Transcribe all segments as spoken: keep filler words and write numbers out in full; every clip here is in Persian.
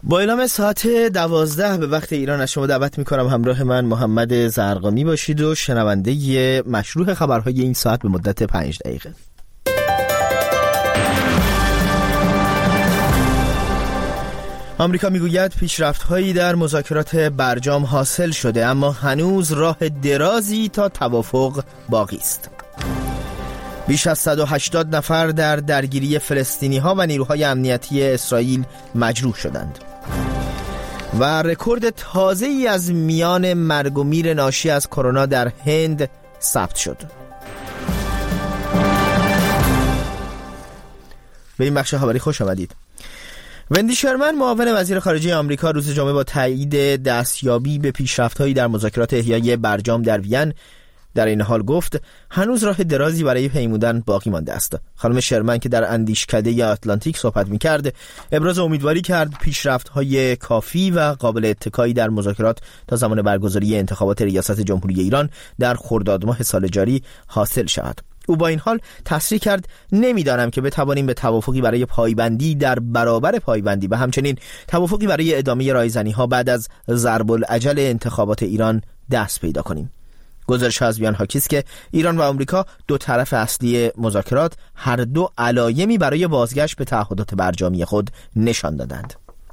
با اعلام ساعت دوازده به وقت ایران از شما دعوت میکنم همراه من محمد زرقامی باشید و شنونده مشروع خبرهای این ساعت به مدت پنج دقیقه. آمریکا میگوید پیشرفت‌هایی در مذاکرات برجام حاصل شده، اما هنوز راه درازی تا توافق باقی است. بیش از صد و هشتاد نفر در درگیری فلسطینی‌ها و نیروهای امنیتی اسرائیل مجروح شدند. و رکورد تازه‌ای از میان مرگ و میر ناشی از کرونا در هند ثبت شد. به این بخش خبری خوش آمدید. وندی شرمن معاون وزیر خارجه آمریکا روز جمعه با تایید دستیابی به پیشرفت‌هایی در مذاکرات احیای برجام در وین در این حال گفت هنوز راه درازی برای پیمودن باقی مانده است. خانم شرمن که در اندیشکده یا آتلانتیک صحبت می‌کرد، ابراز امیدواری کرد پیشرفت‌های کافی و قابل اتکایی در مذاکرات تا زمان برگزاری انتخابات ریاست جمهوری ایران در خرداد ماه سال جاری حاصل شود. او با این حال تصریح کرد نمیدانم که بتوانیم به توافقی برای پایبندی در برابر پایبندی و همچنین توافقی برای ادامه رایزنی‌ها بعد از ضرب الاجل انتخابات ایران دست پیدا کنیم. گزارش از بیان حاکی است که ایران و آمریکا دو طرف اصلی مذاکرات هر دو علایمی برای بازگشت به تعهدات برجامی خود نشان دادند.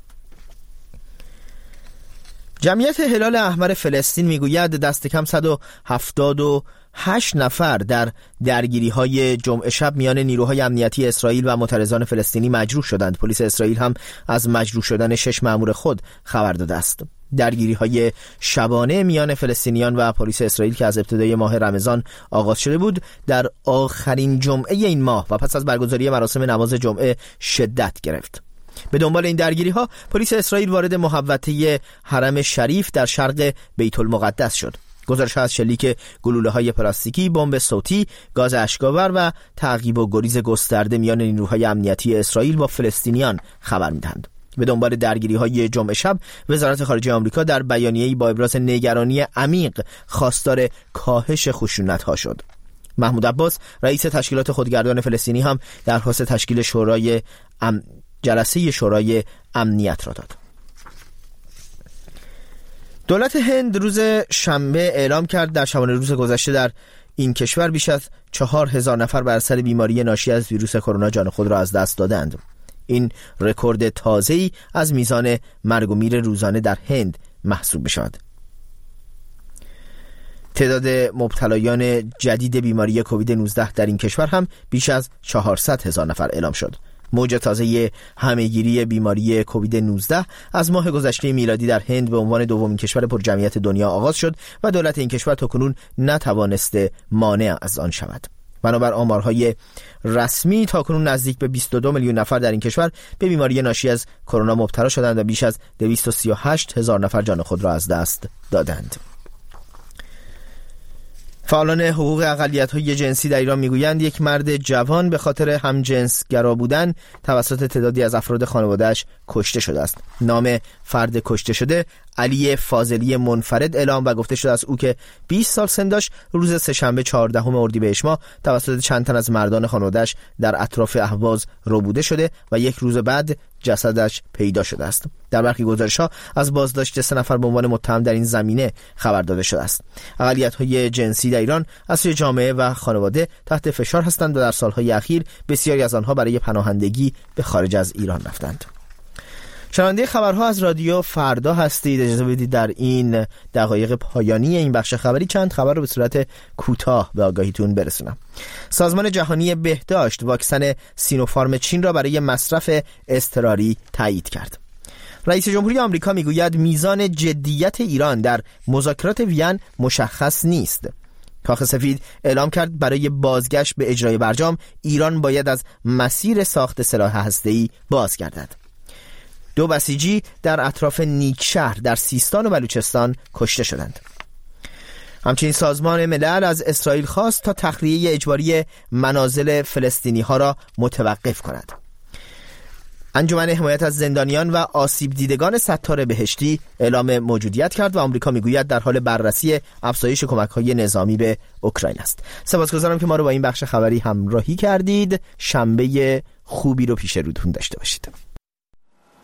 جمعیت هلال احمر فلسطین میگوید دست کم صد و هفتاد و هشت نفر در درگیری‌های جمعه شب میان نیروهای امنیتی اسرائیل و معترضان فلسطینی مجروح شدند. پلیس اسرائیل هم از مجروح شدن شش مأمور خود خبر داده است. درگیری‌های شبانه میان فلسطینیان و پلیس اسرائیل که از ابتدای ماه رمضان آغاز شده بود، در آخرین جمعه این ماه و پس از برگزاری مراسم نماز جمعه شدت گرفت. به دنبال این درگیری‌ها پلیس اسرائیل وارد محوطه حرم شریف در شرق بیت المقدس شد. گزارش از شلیک گلوله‌های پلاستیکی، بمب صوتی، گاز اشک‌آور و تعقیب و گریز گسترده میان نیروهای امنیتی اسرائیل با فلسطینیان خبر می‌دهند. به دنبال درگیری‌های جمعه شب، وزارت خارجه آمریکا در بیانیه‌ای با ابراز نگرانی عمیق خواستار کاهش خشونت‌ها شد. محمود عباس، رئیس تشکیلات خودگردان فلسطینی، هم درخواست تشکیل شورای ام... جلسه شورای امنیت را داد. دولت هند روز شنبه اعلام کرد در شبانه روز گذشته در این کشور بیش از چهار هزار نفر بر اثر بیماری ناشی از ویروس کرونا جان خود را از دست دادند. این رکورد تازه‌ای از میزان مرگ و میر روزانه در هند محسوب می‌شود. تعداد مبتلایان جدید بیماری کووید نوزده در این کشور هم بیش از چهارصد هزار نفر اعلام شد. موج تازه همهگیری بیماری کووید نوزده از ماه گذشته میلادی در هند به عنوان دومین کشور پرجمعیت دنیا آغاز شد و دولت این کشور تاکنون نتوانسته مانع از آن شود. بنابر آمارهای رسمی تاکنون نزدیک به بیست و دو میلیون نفر در این کشور به بیماری ناشی از کرونا مبتلا شدند و بیش از دویست و سی و هشت هزار نفر جان خود را از دست دادند. فعالان حقوق اقلیت‌های جنسی در ایران میگویند یک مرد جوان به خاطر همجنسگرا بودن توسط تعدادی از افراد خانواده‌اش کشته شده است. نام فرد کشته شده علی فاضلی منفرد اعلام و گفته شده است او که بیست سال سن داشت روز سه‌شنبه چهاردهم اردیبهشت ماه توسط چند تن از مردان خانواده‌اش در اطراف اهواز ربوده شده و یک روز بعد جسدش پیدا شده است. در برخی گزارش‌ها از بازداشت سه نفر به عنوان متهم در این زمینه خبر داده شده است. اقلیت‌های جنسی در ایران از سوی جامعه و خانواده تحت فشار هستند و در سال‌های اخیر بسیاری از آنها برای پناهندگی به خارج از ایران رفتند. شنونده خبرها از رادیو فردا هستید. اجازه بدید در این دقایق پایانی این بخش خبری چند خبر رو به صورت کوتاه به آگاهیتون برسونم. سازمان جهانی بهداشت واکسن سینوفارم چین را برای مصرف اضطراری تایید کرد. رئیس جمهوری آمریکا میگوید میزان جدیت ایران در مذاکرات وین مشخص نیست. کاخ سفید اعلام کرد برای بازگشت به اجرای برجام ایران باید از مسیر ساخت سلاح هسته‌ای بازگردد. دو بسیجی در اطراف نیکشهر در سیستان و بلوچستان کشته شدند. همچنین سازمان ملل از اسرائیل خواست تا تخلیه اجباری منازل فلسطینی ها را متوقف کند. انجمن حمایت از زندانیان و آسیب دیدگان ستار بهشتی اعلام موجودیت کرد و آمریکا میگوید در حال بررسی افزایش کمک‌های نظامی به اوکراین است. سپاسگزارم که ما رو با این بخش خبری همراهی کردید. شنبه خوبی رو پیش روتون داشته باشید.